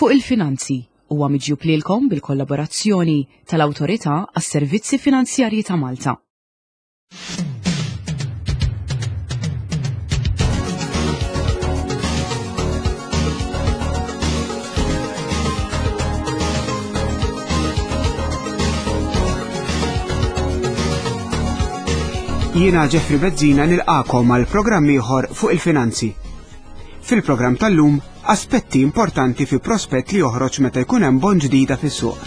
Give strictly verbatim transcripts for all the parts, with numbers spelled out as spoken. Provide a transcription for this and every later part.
fuq il-finanzi huwa miġjub lilkom bil-kollaborazzjoni tal-Awtorità għas-Servizzi Finanzjarji ta' Malta. Jiena Ġeffri Bezzina nilqakom għal programm ieħor fuq il-finanzi. Fil-programm tal-lum, aspetti importanti fi prospett li joħroġ meta jkun hemm bond ġdida fis-suq.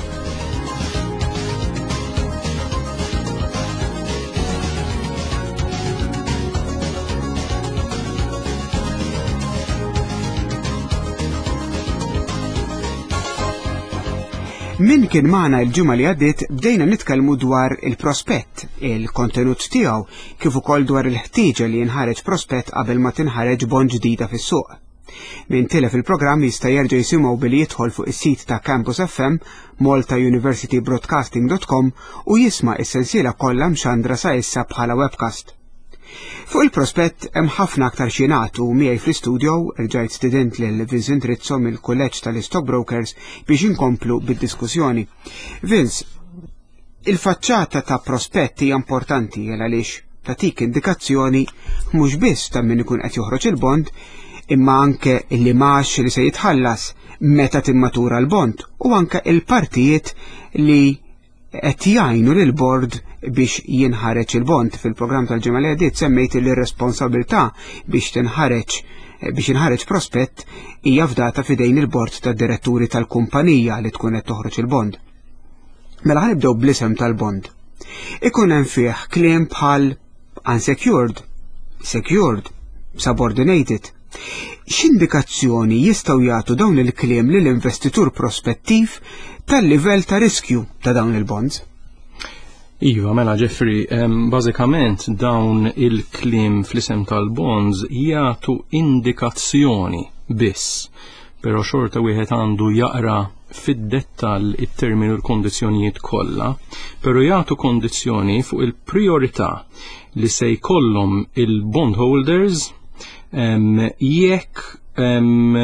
Min kien magħna l-ġimgħa li għaddiet bdejna nitkellmu dwar il-prospett, il-kontenut tiegħu, kif ukoll dwar il-ħtieġa li jinħareġ prospett qabel ma tinħareġ bond ġdida fis-suq. Min tilef il-programm jista' jerġa' jisimgħu billi jidħol fuq is-sit ta' Campus F M, malta university broadcasting dot com u jisma' is-sensiela kollha mxandra sa issa bħala webcast. Fuq il-prospett hemm ħafna aktar xi ngħatu miegħi fl-istudio rġajt student lil Vincent Rizzo mill-Kulleġġ tal-Stockbrokers biex inkomplu bid-diskussjoni. Vince, il-faċċata ta' prospett hija importanti għaliex tagħtik indikazzjoni mhux biss ta' min ikun qed joħroġ il-bond, imma anke il-limax li se jitħallas meta timmatura l-bond u anke il-partijiet li qed jgħinu lil bord biex jinħareġ il-bond. Fil-programm tal-ġimgħa li għaddiet semmejt li r-responsabilità biex tinħareġ biex inħareġ prospett hija fdata f'idejn il-bord tad-diretturi tal-kumpanija li tkun qed toħroġ il-bond. Mela ħanibdew bl-isem tal-bond. Ikun hemm fih kliem bħal unsecured, secured, subordinated. X'indikazzjoni jistgħu jagħtu dawn il-kliem lill-investitur prospettiv tal-livell ta' riskju ta' dawn il-bonds? Iva, mela Ġeffri, um, bażikament dawn il-kliem fl-isem tal-bonds jagħtu indikazzjoni biss, però xorta wieħed għandu jaqra fid-dettall it-termini u l-kondizzjonijiet kollha, però jagħtu kondizzjoni fuq il-priorità li se jkollhom il-bondholders um, jekk um,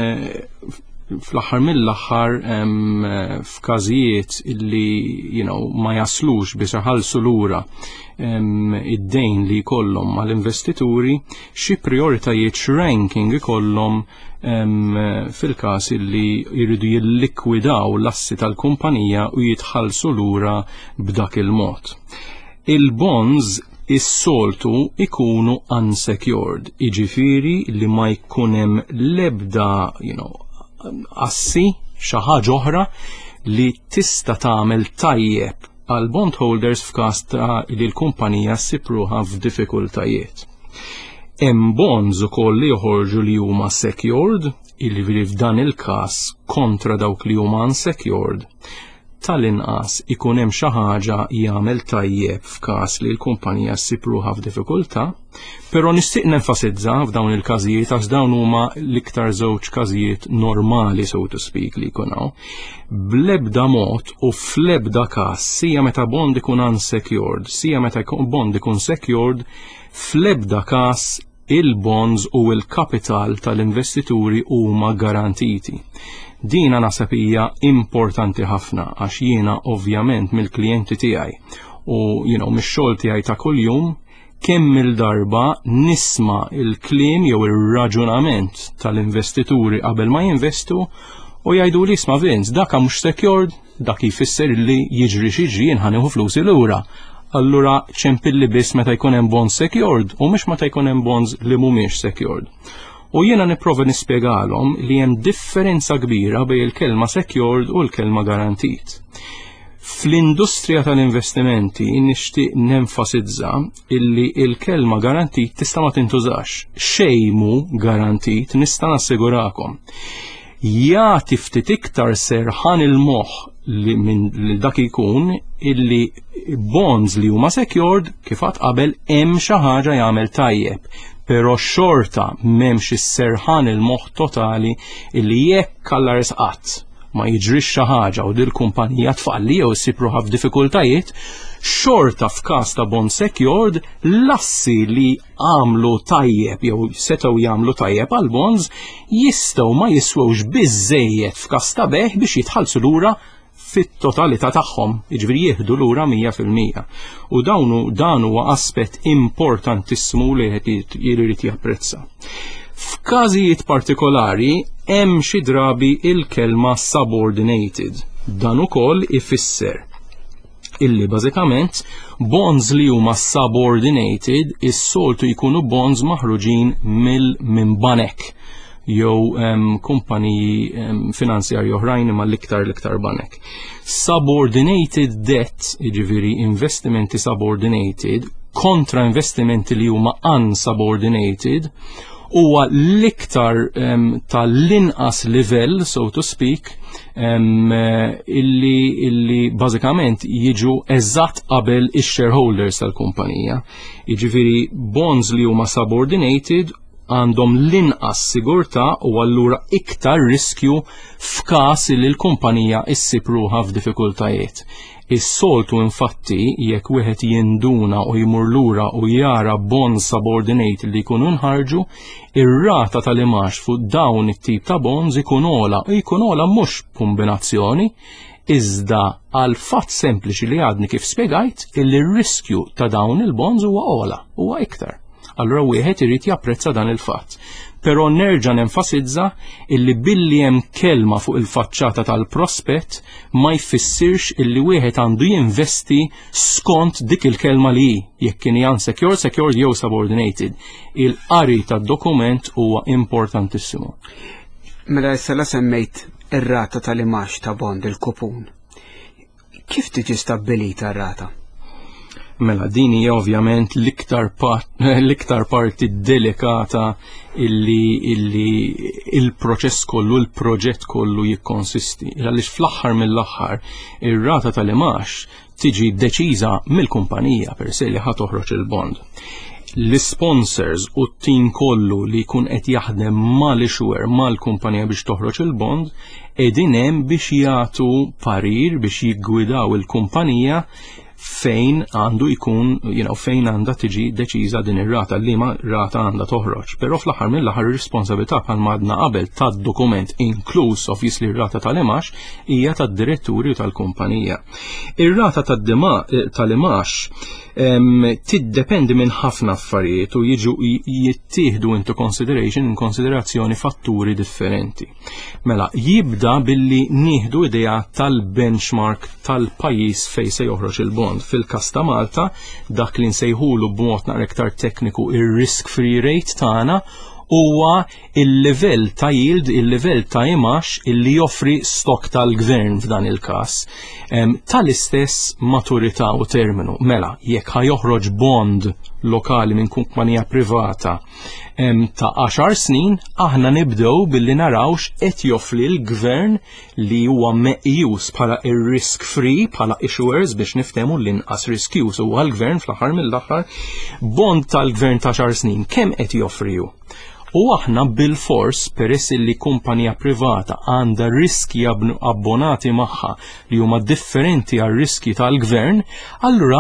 fl-aħħar mill-aħħar f'każijiet illi you know, ma jaslux biex iħallsu lura id-dejn li jkollhom mal-investituri xi prioritajiet ranking ikollhom fil-każ illi jridu jillikwidaw l-assi tal-kumpanija u jitħallsu lura b'dak il-mod. Il-bonds is-soltu ikunu unsecured, jiġifieri li ma jkun hemm l-ebda you know, assi xi ħaġa oħra li tista' tagħmel tajjeb għal bondholders f'każ ta' li l-kumpanija ssibruha f'diffikultajiet. Hemm bonds ukoll li joħorġu li huma secured, illi f'dan il-każ kontra dawk li huma unsecured, tal-inqas ikun hemm xi ħaġa jagħmel tajjeb f'każ li l-kumpanija ssibruha f'diffikultà, però nixtieq nenfasizza f'dawn il-każijiet għax dawn huma l-iktar żewġ każijiet normali so to speak li jkun hawn. Bl-ebda mod u fl-ebda każ sija meta bond ikun unsecured, sija meta bond ikun secured, fl-ebda każ il-bonds u l-kapital tal-investituri huma garantiti. Dina nasab hija importanti ħafna għax jiena ovvjament mill-klijenti tiegħi u you know, mix-xogħol tiegħi ta' kuljum kemm il-darba nisma' il-kliem jew ir-raġunament tal-investituri qabel ma jinvestu u jgħidu li isma' Vince, dak mhux secured, dak jfisser li jiġri xi jiġri jien ħanieħu flusi lura. Allura ċempilli biss meta jkun hemm bonds secured u mhux meta jkun hemm bonds li mhumiex secured. U jiena nipprova nispjegalhom li hemm differenza kbira bejn il-kelma secured u l-kelma garantit. Fl-industrija tal-investimenti nixtieq nenfasizza illi il-kelma garantit tista' ma tintużax. Xejn garantit nista' nassigurakom. Jagħti ftit iktar serħan il-moħħ li minn li dak ikun illi bonds li huma secured kif qatt qabel hemm xi ħaġa jagħmel tajjeb. Pero xorta m'hemmx is-serħan il-moħħ totali illi jekk alla risqat ma jiġrix xi ħaġa u dil kumpanija tfalli jew issibruha f'diffikultajiet, xorta f'każ ta' bond secured l-assi li għamlu tajjeb jew setgħu jagħmlu tajjeb għal bonds jistgħu ma jiswewx biżżejjed f'każ ta' beħ biex jitħallsu lura fit-totalità tagħhom, jiġifieri jieħdu lura mija fil-mija. U dawn dan huwa aspett importantissimu li qed jirid japprezza. F'każijiet partikolari hemm xi drabi il-kelma subordinated. Dan ukoll ifisser illi bażikament bonds li huma subordinated is-soltu jkunu bonds maħruġin mill minn banek jew um, kumpaniji um, finanzjarji oħrajn imma l-iktar l-iktar banek. Subordinated debt, jiġifieri investimenti subordinated kontra investimenti li huma unsubordinated huwa l-iktar um, tal-inqas livell, so to speak, um, illi, illi bażikament jiġu eżatt qabel ix-shareholders tal-kumpanija. Jiġifieri bonds li huma subordinated għandhom l-inqas sigurtà u allura iktar riskju f'każ li l-kumpanija issib ruħha f'diffikultajiet. Is-soltu infatti jekk wieħed jinduna u jmur lura u jara bonds subordinate li jkunu nħarġu, ir-rata tal-imax fuq dawn it-tip ta' bonds ikun ola u jkun ola mhux kombinazzjoni iżda għal fatt sempliċi li għadni kif spjegajt illi r-riskju ta' dawn il-bonds huwa ola, huwa iktar. Allura wieħed irid japprezza dan il-fatt. Però nerġa' nenfasizza illi billi hemm kelma fuq il-faċċata tal-prospett ma jfissirx illi wieħed għandu jinvesti skont dik il-kelma li jekk kien unsecured, secured jew subordinated. Il-qari tad-dokument huwa importantissimu. Mela issa la semmejt ir-rata tal-imax ta' bond il-kupun. Kif tiġi stabbilita r-rata? Mela din hija ovvjament l-iktar part, l-iktar parti delikata illi illi il-proċess kollu, il-proġett kollu jikkonsisti. Għaliex fl-aħħar mill-aħħar ir-rata tal-imax tiġi deċiża mill-kumpanija per se li ħad toħroġ il-bond. L-sponsors u t-tim kollu li jkun qed jaħdem mal-issuer mal-kumpanija biex toħroġ il-bond qegħdin hemm biex jagħtu parir biex jiggwidaw il-kumpanija fejn għandu jkun, you know, fejn għandha tiġi deċiża din ir-rata li ma rata għandha toħroġ. Però fl-aħħar mill-aħħar ir-responsabilità bħalma għadna qabel tad-dokument inkluż obviously r-rata tal-imax hija tad-diretturi tal-kumpanija. Ir-rata tal-imax tiddependi minn ħafna affarijiet u jiġu jittieħdu into consideration in konsiderazzjoni fatturi differenti. Mela jibda billi nieħdu idea tal-benchmark tal-pajjiż fejn se joħroġ il-bond. Fil-każ ta' Malta dak li nsejħulu b'mod naqra iktar tekniku ir-risk free rate tagħna huwa il-livell ta' yield, il-livell ta' imax illi joffri stok tal-gvern f'dan il-każ. Tal-istess maturità u terminu. Mela, jekk ħajoħroġ bond lokali minn kumpanija privata ta' għaxar snin, aħna nibdew billi narawx qed joffri l-gvern li huwa meqjus bħala ir-risk free bħala issuers biex niftehmu l-inqas riskjus huwa l-gvern fl-aħħar mill-aħħar bond tal-gvern ta' għaxar snin kemm qed joffriju. U aħna bil-fors peress li kumpanija privata għandha riski abbonati magħha li huma differenti għal riski tal-gvern, allura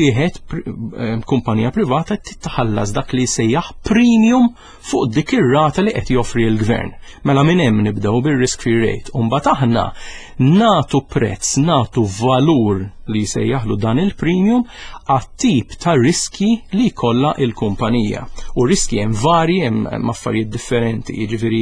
wieħed kumpanija privata titħallas dak li sejjaħ premium fuq dik ir-rata li qed joffri l-gvern. Mela minn hemm nibdew bir-risk free rate. U mbagħad aħna natu prezz, natu valur li sejjaħlu dan il-premium għat-tip ta' riski li kollha il-kumpanija. U riski hemm varji, hemm affarijiet differenti, jiġifieri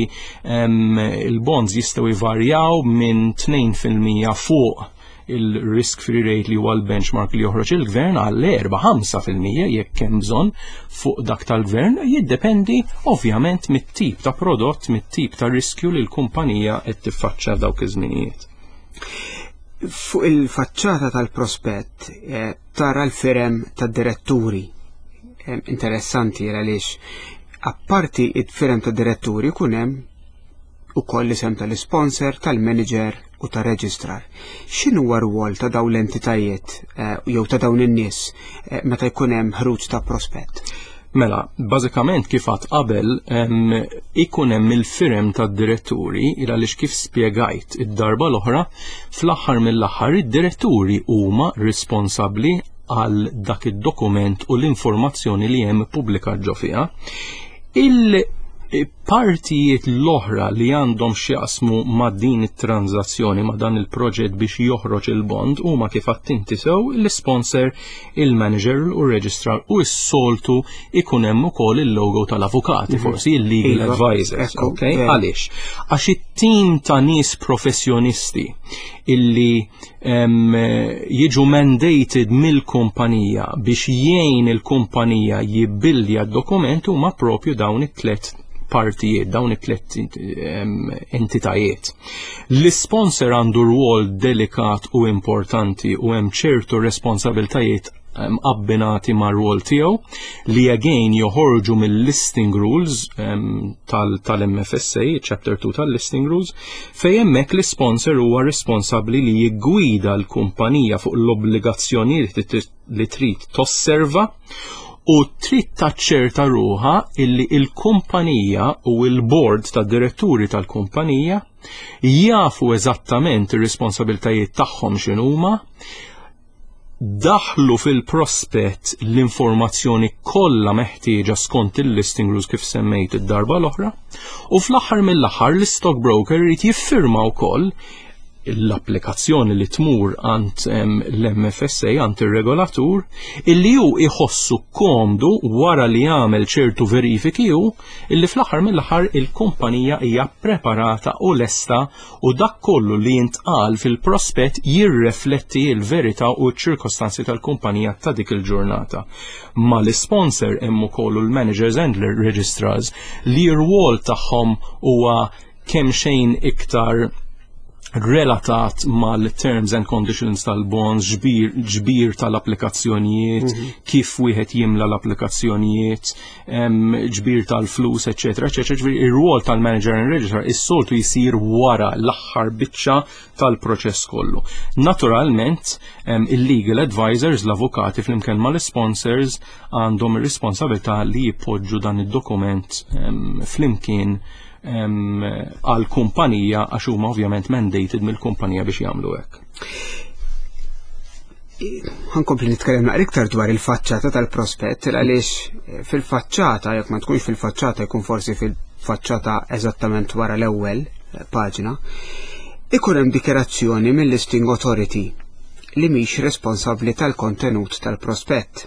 il-bonds jistgħu jvarjaw minn tnejn fil-mija fuq il-risk free rate li huwa l-benchmark li joħroġ il-gvern għall erba' ħamsa fil-mija jekk hemm bżonn fuq dak tal-gvern, jiddependi ovvjament mit-tip ta' prodott, mit-tip ta' riskju li l-kumpanija qed tiffaċċja f'dawk iż-żminijiet. Fuq il-faċċata tal-prospett tara l-firem tad-diretturi interessanti għaliex apparti il-firem tad-diretturi kun hemm ukoll isem tal-sponsor, tal-manager u tar-reġistrar. X'inhu huwa r-rwol ta' dawn l-entitajiet jew ta' dawn in-nies meta jkun hemm ħruġ ta' prospett? Mela, bażikament kif għad qabel ikun hemm il-firem tad-diretturi il għaliex kif spjegajt id-darba l-oħra fl-aħħar mill-aħħar id-diretturi huma responsabbli għal dak id-dokument u l-informazzjoni li hemm pubblikat ġo fiha. Il-partijiet l-oħra li għandhom x'jaqsmu ma' din it-tranzazzjoni ma' dan il-proġett biex joħroġ il-bond huma kif attinti sew l-sponsor, il-manager u r-registrar u s-soltu ikun hemm ukoll il-logo tal-avukati, forsi il-legal advisors. Okay? Għaliex? Għax it-tim ta' nies professjonisti illi um, jiġu mandated mill-kumpanija biex jgħin il-kumpanija jibbildja d-dokument huma propju dawn it-tlet partijiet, dawn it-tlet um, entitajiet. L-sponsor għandu rwol delikat u importanti u hemm ċertu responsabiltajiet um, abbinati ma' rwol tiegħu li again joħorġu mill-listing rules um, tal-M F S A, chapter two tal-listing rules, fejn hemmhekk l-sponsor huwa responsabbli li jiggwida l-kumpanija fuq l-obbligazzjonijiet li trid tosserva u trid taċċerta ruħha illi il-kumpanija u l-board tad-diretturi tal-kumpanija jafu eżattament ir-responsabiltajiet tagħhom x'inhuma, daħlu fil-prospett l-informazzjoni kollha meħtieġa skont il-listing rules kif semmejt id-darba l-oħra, u fl-aħħar mill-aħħar l-stockbroker irid jiffirma wkoll l-applikazzjoni li tmur għand l-M F S A għand ir-regolatur illi hu iħossu komdu wara li jagħmel ċertu verifiki hu illi fl-aħħar mill-aħħar il-kumpanija hija preparata u lesta u dak kollu li jintqal fil-prospett jirrefletti l-verità u ċ-ċirkostanzi tal-kumpanija ta' dik il-ġurnata. Ma l-sponsor hemm ukoll l-managers and registrars li r-rwol tagħhom huwa kemm xejn iktar relatat mal-terms and conditions tal-bonds, ġbir, ġbir tal-applikazzjonijiet, mm -hmm. kif wieħed jimla l-applikazzjonijiet, um, ġbir tal-flus, eccetera, eccetera. Ġbir ir-rwol tal-manager and registrar is-soltu jsir wara l-aħħar biċċa tal-proċess kollu. Naturalment, um, il-legal advisors, l-avukati flimkien mal-sponsors għandhom ir-responsabilità li jippoġġu dan id-dokument um, flimkien għal kumpanija għax huma ovvjament mandated mill-kumpanija biex jagħmlu hekk. Ħankompli nitkellem naqra iktar dwar il-faċċata tal-prospett għaliex fil-faċċata jekk ma tkunx fil-faċċata jkun forsi fil-faċċata eżattament wara l-ewwel paġna, ikun hemm dikjerazzjoni mill-listing authority li mhix responsabbli tal-kontenut tal-prospett.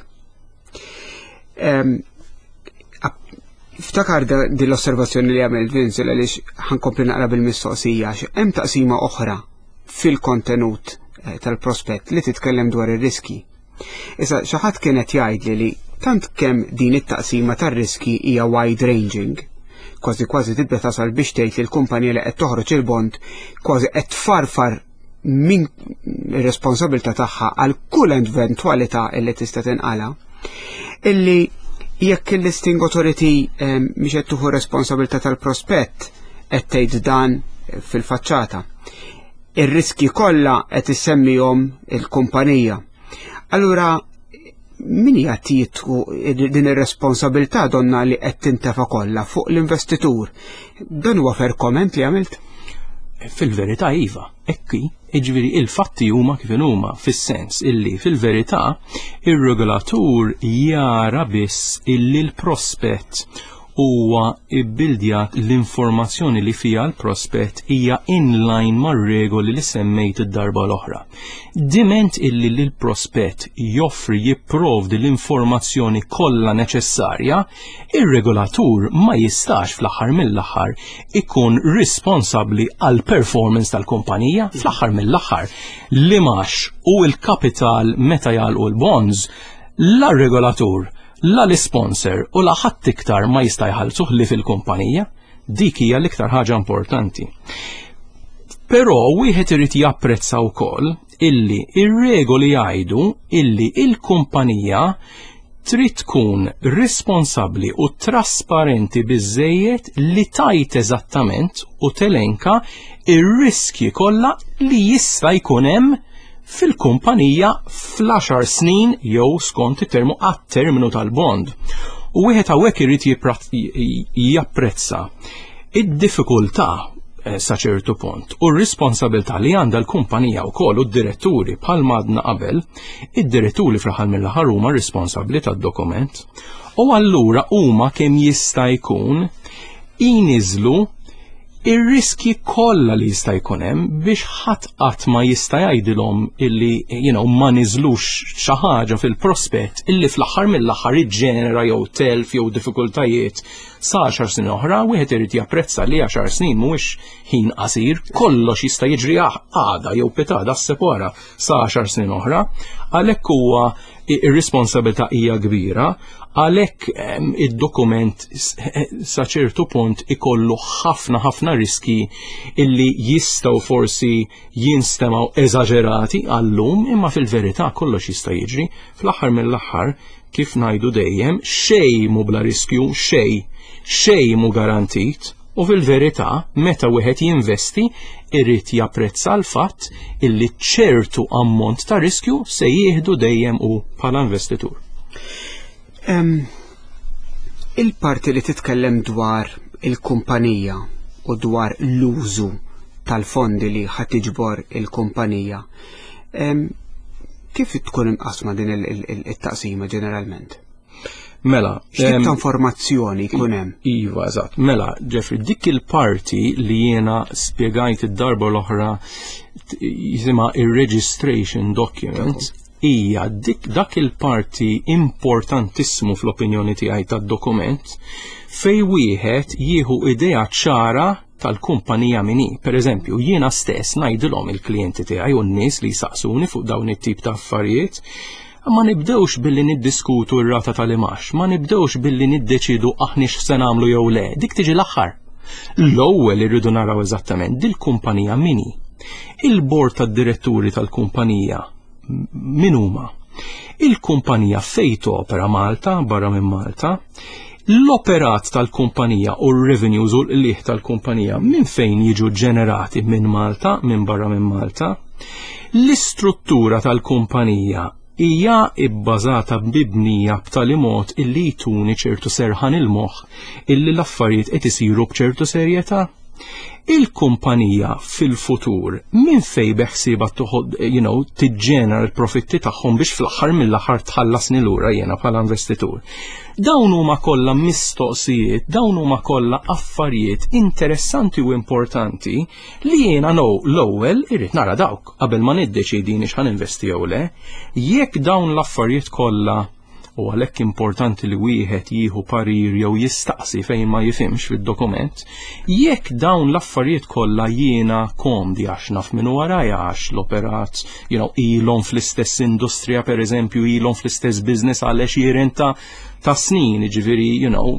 Ftakar din l-osservazzjoni li għamel Vince għaliex ħankompli naqra bil-mistoqsija hemm taqsima oħra fil-kontenut tal-prospett li titkellem dwar ir-riski. Issa xi ħadd kienet jgħidli li tant kemm din it-taqsima tar-riski hija wide ranging, kważi kważi tibda tasal biex tgħid li l-kumpanija li qed toħroġ il-bond kważi qed tfarfar min ir-responsabilità tagħha għal kull eventwalità li tista' tinqala, illi jekk il-listing authority mhix qed tieħu responsabilità tal-prospett qed tgħid dan fil-faċċata. Ir-riski kollha qed issemmihom il-kumpanija. Allura min hija tieħu din ir-responsabilità donna li qed tintefa' kollha fuq l-investitur? Dan huwa fair comment li għamilt? Fil-verità iva, ekki, iġviri il-fatti huma kif huma, fis-sens illi fil-verità ir-regolatur jara biss illi l-prospett huwa ibbildjat l-informazzjoni li fija l-prospett hija in-line mar-regoli li semmejt id-darba l-oħra. Diment illi l-prospett joffri jipprovdi l-informazzjoni kollha neċessarja, ir-regolatur ma jistax fl-aħħar mill-aħħar ikun responsabbli għal performance tal-kumpanija fl-aħħar mill-aħħar li max u l-kapital meta jagħlqu l-bonds l-regolatur la l-sponsor u la ħadd iktar ma jista' jħallsuh li fil-kumpanija, dik hija l-iktar ħaġa importanti. Però wieħed irid japprezza wkoll illi ir-regoli jgħidu illi il-kumpanija trid tkun responsabbli u trasparenti biżżejjed li tajt eżattament u telenka ir-riskji kollha li jista' jkun hemm fil-kumpanija fl-għaxar snin jew skont it-termu għat-terminu tal-bond. U wieħed hawnhekk irid japprezza id-diffikultà sa ċertu punt. U r-responsabilità li għandha l-kumpanija wkoll u d-diretturi bħal madna qabel, id-diretturi fl-aħħar mill-aħħar huma responsabbli tad-dokument. U allura huma kemm jista' jkun jiniżlu ir-riski kollha li jista' jkun hemm biex ħadd qatt ma jista' jgħidilhom illi you know, ma niżlux xi ħaġa fil-prospett illi fl-aħħar mill-aħħar iġġenera jew telf jew diffikultajiet sa għaxar snin oħra, wieħed irid japprezza li għaxar snin mhuwiex ħin qasir, kollox jista' jiġri għada jew pitada s-separa sa għaxar snin oħra, għalhekk huwa ir-responsabilità hija kbira, għalhekk id-dokument sa ċertu punt ikollu ħafna ħafna riski illi jistgħu forsi jinstemaw eżaġerati għallum, imma fil-verità kollox jista' jiġri. Fl-aħħar mill-aħħar kif ngħidu dejjem xejn mhu bla riskju, xejn, xejn mhu garantit. U fil-verità, meta wieħed jinvesti, irrid japprezza l-fatt illi ċertu ammont ta' riskju se jieħdu dejjem hu bħala investitur. Um, il-parti li titkellem dwar il-kumpanija u dwar l-użu tal-fondi li ħadd tiġbor il-kumpanija, um, kif tkun inqasma din il-taqsima ġeneralment? Mela, x'tip ta' informazzjoni jkun hemm? Iva, eżatt. Mela, Jeffrey, dik il-parti li jiena spjegajt id-darba l-oħra jisimha ir-registration document hija dik dak il-parti importantissimu fl-opinjoni tiegħi tad-dokument fej wieħed jieħu idea ċara tal-kumpanija minni. Per eżempju, jiena stess ngħidilhom il-klijenti tiegħi u n-nies li jsaqsuni fuq dawn it-tip ta' affarijiet. Ma nibdewx billi niddiskutu r-rata tal-imax, ma nibdewx billi niddeċidu aħni x'se nagħmlu jew le, dik tiġi l-aħħar. L-ewwel irridu naraw eżattament dil-kumpanija minni. Il-bord tad-diretturi tal-kumpanija min huma? Il-kumpanija fejn topera Malta, barra minn Malta, l-operat tal-kumpanija u r-revenues u l-liħ tal-kumpanija minn fejn jiġu ġenerati minn Malta, minn barra minn Malta, l-istruttura tal-kumpanija hija bbażata b'ibnija b'tali mod illi jtuni ċertu serħan il-moħħ illi l-affarijiet qed isiru b'ċertu serjetà. Il-kumpanija fil-futur minn fejn beħsieba toħod, you know, tiġġenera l-profitti tagħhom biex fl-aħħar mill-aħħar tħallasni lura jiena bħala investitur. Dawn huma kollha mistoqsijiet, dawn huma kollha affarijiet interessanti u importanti li jiena no l-ewwel irid nara dawk qabel ma niddeċidini x'ħan investi jew le. Jekk dawn l-affarijiet kollha u għalhekk importanti li wieħed jieħu parir jew jistaqsi fejn ma jifhimx fid-dokument, jekk dawn l-affarijiet kollha jiena komdi għax naf minn warajja għax l-operat, you know, ilhom fl-istess industrija pereżempju, ilhom fl-istess business għalex jirenta ta' snin, jiġifieri, you know,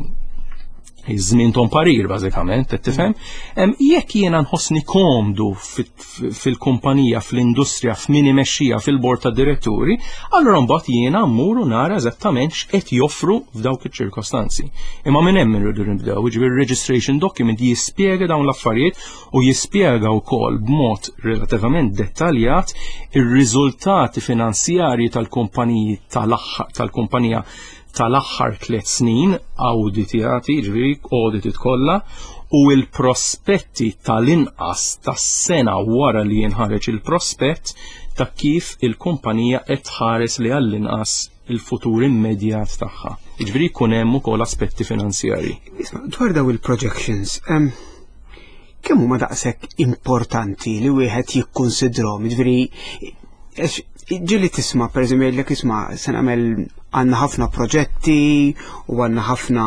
iż-żmien ton parir bażikament, qed tifhem? Jekk jiena nħossni komdu fil-kumpanija, fl-industrija, f'min imexxija fil-bord ta' diretturi, allura mbagħad jiena mmur u nara eżattament x'qed joffru f'dawk iċ-ċirkostanzi. Imma minn hemm irridu nibdew, jiġifieri registration document jispjega dawn l-affarijiet u jispjega wkoll b'mod relattivament dettaljat ir-riżultati finanzjarji tal-kumpaniji tal-kumpanija tal-aħħar tliet snin awditjati, ġifieri audited kollha, u l-prospetti tal-inqas tas-sena wara li jinħareġ il-prospett ta' kif il-kumpanija qed tħares li għall-inqas il-futur immedjat tagħha. Jiġifieri jkun hemm ukoll aspetti finanzjarji. Dwar daw il-projections, kemm huma daqshekk importanti li wieħed jikkunsidrhom, jiġifieri ġili tisma' pereżempju jgħidlek isma' se nagħmel għandna ħafna proġetti u għandna ħafna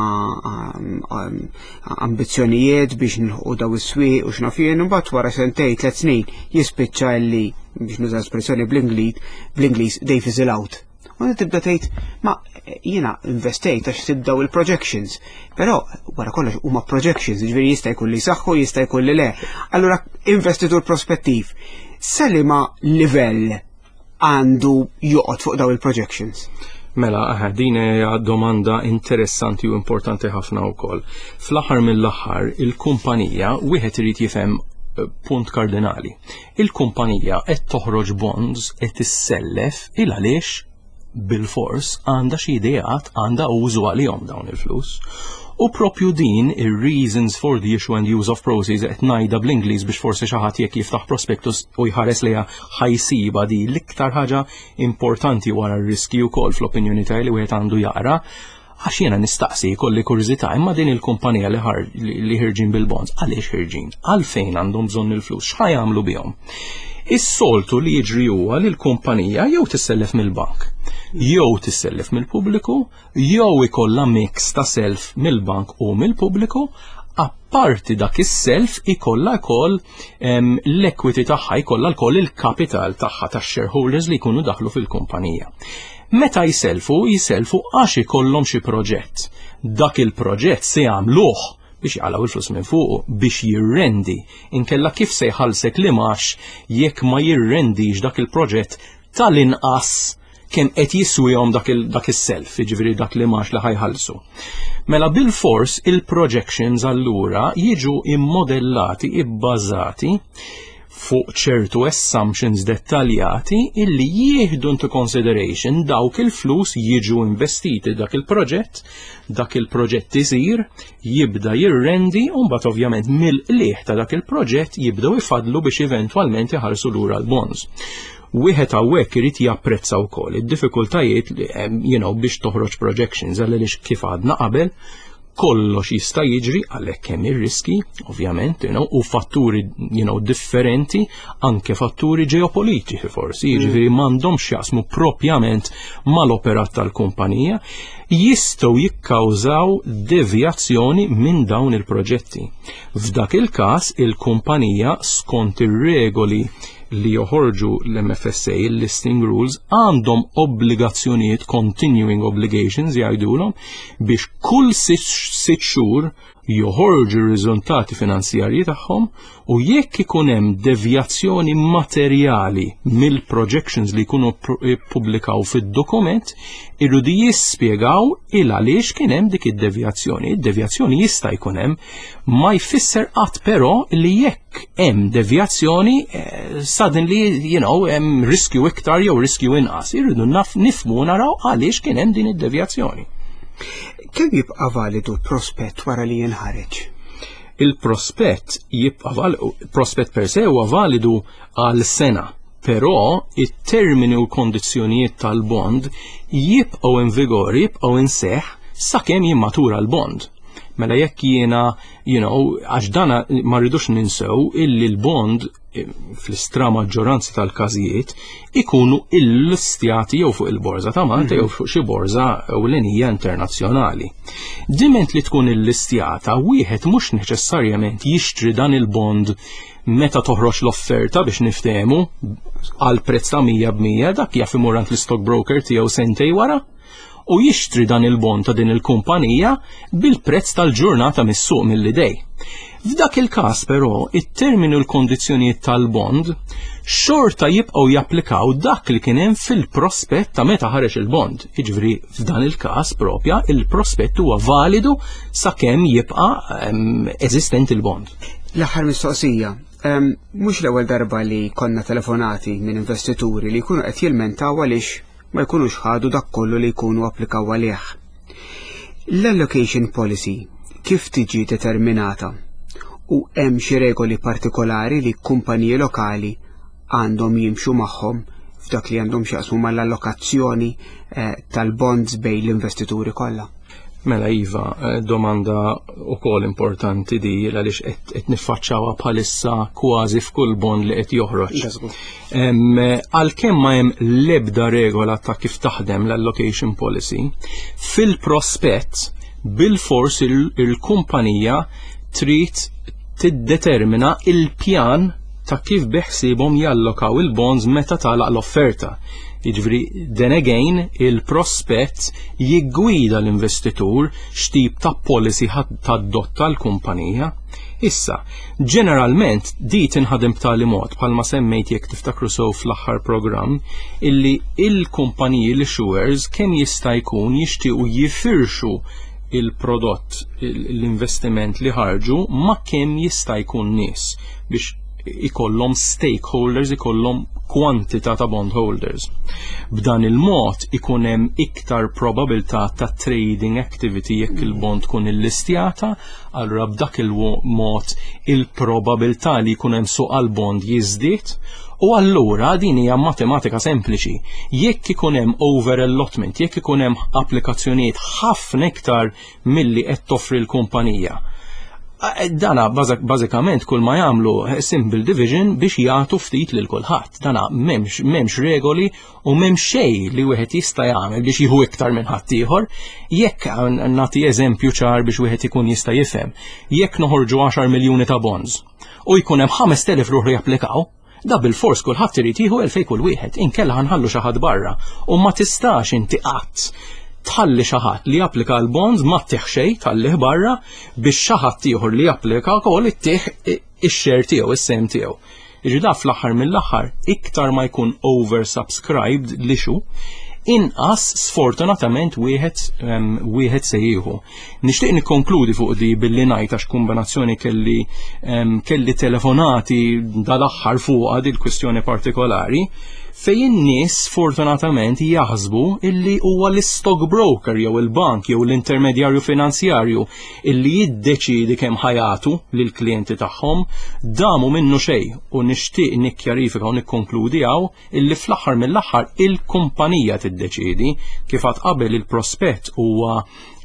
ambizzjonijiet biex nilħqu daw is-swieq u x'naf jien, imbagħad wara sentejn tliet snin jispiċċa li biex nuża espressjoni bl-Ingliż bl-Ingliż they fizzle out. U tibda tgħid ma jiena investejt għax tibdaw il-projections, però wara kollox huma projections, jiġifieri jista' jkun li saħħu jista' jkun li le. Allura investitur prospettiv, sa liema livell għandu joqgħod fuq daw il-projections? Mela, aħe, din hija domanda interessanti u importanti ħafna wkoll. Fl-aħħar mill-aħħar il-kumpanija wieħed irid jifhem punt kardinali. Il-kumpanija qed toħroġ bonds qed issellef il għaliex bil-fors għandha xi ideat għandha użu għalihom dawn il-flus. U propju din ir-reasons for the issue and use of proceeds qed ngħidha bl-Ingliż biex forsi xi ħadd jekk jiftaħ prospektus u jħares lejha ħajsiba di l-iktar ħaġa importanti wara r-riski wkoll fl-opinjoni tiegħi li wieħed għandu jaqra għax jiena nistaqsi jkolli kurżità imma din il-kumpanija li ħar li ħirġin bil-bonds għaliex ħirġin? Għalfejn għandhom bżonn il-flus? X'ħajamlu bihom? Is-soltu li jiġri huwa li l-kumpanija jew tissellef mill-bank, jew tissellef mill-pubbliku, jew ikollha mix ta' self mill-bank u mill-pubbliku, apparti dak is-self ikollha wkoll l-equity tagħha jkollha wkoll il-kapital tagħha tax-shareholders li jkunu daħlu fil-kumpanija. Meta jselfu, jselfu għax ikollhom xi proġett. Dak il-proġett se jagħmluh biex jgħalaw il-flus minn fuq biex jirrendi. Inkella kif se jħallsek li max jekk ma jirrendix dak il-proġett tal-inqas kemm qed jiswihom dak is-self, jiġifieri dak li max li ħajħallsu. Mela bil-fors il-projections allura jiġu immodellati ibbażati fuq ċertu assumptions dettaljati illi jieħdu into consideration dawk il-flus jiġu investiti dak il-proġett, dak il-proġett isir, jibda jirrendi u mbagħad ovvjament mill-qlieħ ta' dak il-proġett jibdew ifadlu biex eventwalment iħarsu lura l-bonds. Wieħed hawnhekk irid japprezza wkoll id-diffikultajiet you know, biex toħroġ projections għaliex kif għadna qabel kollox jista' jiġri għalhekk hemm ir-riski, ovvjament, you know, u fatturi you know, differenti, anke fatturi ġeopolitiċi forsi, jiġifieri m'għandhomx jaqsmu propjament mal-operat tal-kumpanija, jistgħu jikkawżaw devjazzjoni minn dawn il-proġetti. F'dak il-każ il-kumpanija skont ir-regoli li joħorġu l-M F S A, il-listing rules, għandhom obbligazzjonijiet, continuing obligations jgħidulhom biex kull sitt xhur joħorġu r-riżultati finanzjarji tagħhom u jekk ikun hemm devjazzjoni materjali mill-projections li jkunu ppubblikaw fid-dokument, irridu jispjegaw il għaliex kien hemm dik id-devjazzjoni. Id-devjazzjoni jista' jkun hemm ma jfisser qatt però li jekk hemm devjazzjoni eh, suddenly you know hemm riskju iktar jew riskju inqas. Irridu nifhmu naraw għaliex kien hemm din id-devjazzjoni. Kemm jibqa' validu l-prospett wara li jinħareġ? Il-prospett jibqa' validu, prospett per se huwa validu għal sena, però it-termini u l-kondizzjonijiet tal-bond jibqgħu in vigor, jibqgħu in seħħ sakemm jimmatura l-bond. Mela jekk jiena, you know, għax dana ma rridux ninsew illi l-bond fl-istra maġġoranza tal-każijiet ikunu illustjati jew fuq il-borża ta' Malta jew fuq xi borża ewlenija internazzjonali. Diment li tkun illistjata wieħed mhux neċessarjament jixtri dan il-bond meta toħroġ l-offerta biex niftehmu għal prezz ta' mija b'mija dak jaf imur għand l-stock broker tiegħu sentej wara u jixtri dan il-bond ta' din il-kumpanija bil-prezz tal-ġurnata mis-suq mill-idej. F'dak il-każ però, it-termini u l-kondizzjonijiet tal-bond xorta jibqgħu japplikaw dak li kien hemm fil-prospett ta' meta ħareġ il-bond. Jiġifieri f'dan il-każ propja il-prospett huwa validu sakemm jibqa' eżistent il-bond. L-aħħar mistoqsija, mhux l-ewwel darba li konna telefonati minn investituri li jkunu qed jilmentaw għaliex ma jkunux ħadu dak kollu li jkunu applikaw għalih. L-allocation policy kif tiġi determinata u hemm xi regoli partikolari li kumpaniji lokali għandhom jimxu magħhom f'dak li għandhom x'jaqsmu mal-allokazzjoni eh, tal-bonds bejn l-investituri kollha? Mela Iva, domanda ukoll importanti di għaliex qed niffaċċawha bħalissa kważi f'kull bond li qed joħroġ. Għalkemm ma hemm l-ebda regola ta' kif taħdem l-allocation policy, fil-prospett bil-fors il-kumpanija trid tiddetermina il-pjan ta' kif beħsibhom jallokaw il-bonds meta tagħlaq l-offerta. Jiġifieri then again il-prospett jiggwida l-investitur x'tip ta' policy tadotta l-kumpanija. Issa, ġeneralment di tinħadem b'tali mod bħalma semmejt jekk tiftakru sew fl-aħħar programm illi il-kumpaniji l-issuers kemm jista' jkun jixtiequ jifirxu il-prodott l-investiment li ħarġu ma kemm jista' jkun nies biex ikollhom stakeholders, ikollhom kwantità ta' bondholders. B'dan il-mod ikun hemm iktar probabilità ta' trading activity jekk il-bond tkun illistjata, allura b'dak il-mod il-probabilità li jkun hemm suq għall-bond jiżdied. U allura din hija matematika sempliċi. Jekk ikun hemm over allotment, jekk ikun hemm applikazzjonijiet ħafna iktar milli qed toffri l-kumpanija. Dana bażikament kull ma jagħmlu simple division biex jagħtu ftit lil kulħadd. Dana m'hemmx m'hemmx regoli u m'hemm xejn li wieħed jista' jagħmel biex jieħu iktar minn ħadd ieħor. Jekk nagħti eżempju ċar biex wieħed ikun jista' jifhem. Jekk noħorġu għaxar miljuni ta' bonds u jkun hemm ħames telef ruħ japplikaw, da bil-fors kulħadd irid jieħu elfej kull wieħed, inkella ħanħallu xi ħadd barra u ma tistax inti qatt tħalli xi ħadd li japplika l-bonds ma ttieħ xejn tħallih barra biex xi ħadd ieħor li japplika wkoll ittieħ ix-xejn tiegħu, is-sem tiegħu. Jiġri da fl-aħħar mill-aħħar iktar ma jkun oversubscribed l-issue, inqas sfortunatament wieħed wieħed se jieħu. Nixtieq nikkonkludi fuq di billi ngħid għax kombinazzjoni kelli kelli telefonati dal-aħħar fuqha di l-kwistjoni partikolari fejn in-nies fortunatament jaħsbu illi huwa l-stock broker jew il-bank jew l-intermedjarju finanzjarju illi jiddeċidi kemm ħajatu lill klijenti tagħhom, damu minnu xejn u nixtieq nikkjarifika u nikkonkludi hawn illi fl-aħħar mill-aħħar il-kumpanija tiddeċidi kif qatt qabel il-prospett huwa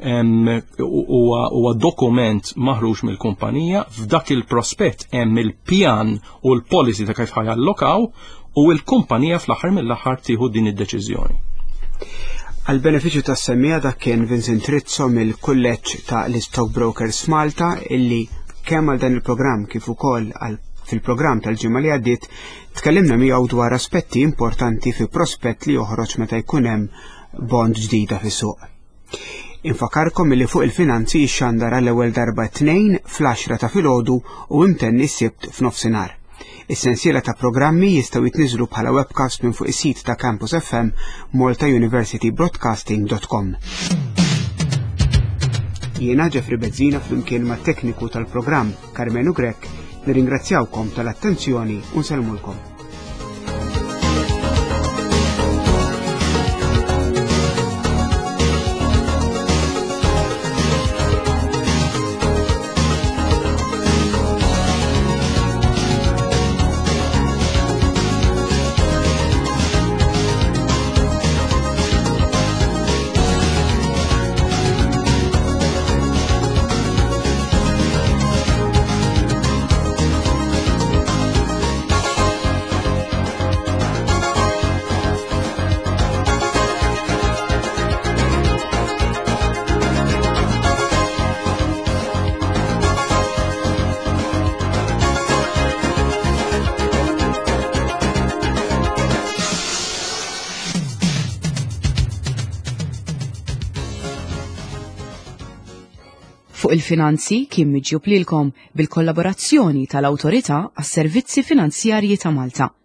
huwa dokument maħruġ mill-kumpanija, f'dak il-prospett hemm il-pjan u l-policy ta' kif ħajallokaw u l-kumpanija fl-aħħar mill-aħħar tieħu din id-deċiżjoni. Għal benefiċċju tas-semmija dak kien Vincent Rizzo mill-kulleġġ ta' l-Stock Brokers Malta illi kemm għal dan il-programm kif ukoll fil-programm tal-ġimgħa li għaddiet tkellimna miegħu dwar aspetti importanti fi prospett li joħroġ meta jkun hemm bond ġdida fis-suq. Infakarkom li fuq il-finanzi jixxandara l-ewwel darba tnejn fl-għaxra ta' filgħodu u imtenni s-sibt f'nofsinhar. Is-sensiela ta' programmi jistgħu jitniżlu bħala webcast minn fuq is-sit ta' Campus F M Malta University Broadcasting dot com. Jiena Ġefri Bezzina flimkien mat-tekniku tal-programm Karmenu Grek nirringrazzjawkom tal-attenzjoni u nsellmulkom. Fuq il-finanzi kien miġjub lilkom bil-kollaborazzjoni tal-Awtorità għas-Servizzi Finanzjarji ta' Malta.